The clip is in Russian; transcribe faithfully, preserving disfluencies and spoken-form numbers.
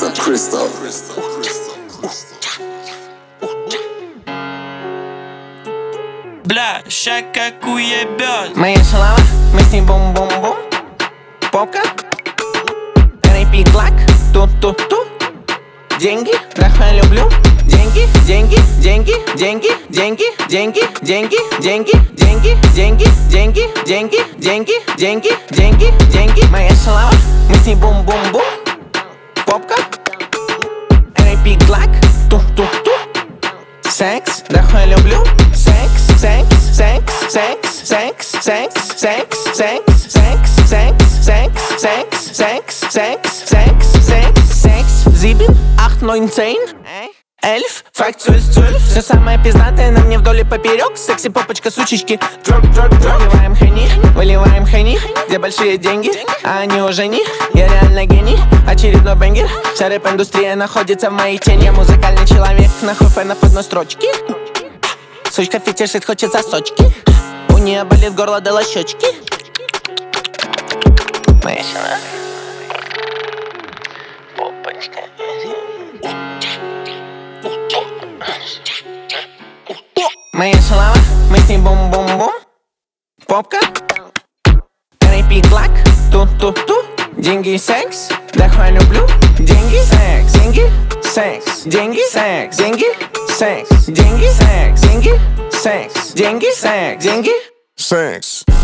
Crystal, Crystal. Бля, ща как уебёт. Моя шалава, мы с ней бум-бум-бум. Попка, рэпи клак, ту-ту-ту. Деньги, нахуй люблю. Деньги, деньги, деньги, деньги, деньги, деньги, деньги, деньги, деньги, деньги, деньги, деньги, деньги, деньги, деньги, деньги. Моя шалава, мы с ней бум-бум-бум. Попка, рэпи клак, ту-ту-ту. Секс, нахуй люблю. Секс, секс, секс, секс, секс, секс, секс, секс, секс, секс, секс, секс, секс, секс, секс, секс, секс. Sieben, acht, neun, zehn, elf, факт, zwölf, zwölf. Все самое пиздатое на мне вдоль и поперек. Секси, попочка, сучечки. Дроп, дроп, дроп. Выливаем хани, выливаем хани. Где большие деньги, а они уже не. Я реально гений, очередной бенгер. Вся рэп-индустрия находится в моей тени. Я музыкальный человек, нахуй фэнов одной строчки. Сучка фетишит, хочет сосочки. У нее болит горло, дала щечки. Моя шалава, попочка. Моя шалава, мы с ней бум-бум-бум. Попка, рэпи клак, ту-ту-ту. Деньги и секс, да хуй люблю. Деньги, секс, деньги, секс, деньги, секс, деньги, секс, деньги, секс, деньги, секс, деньги, секс, деньги, Секс.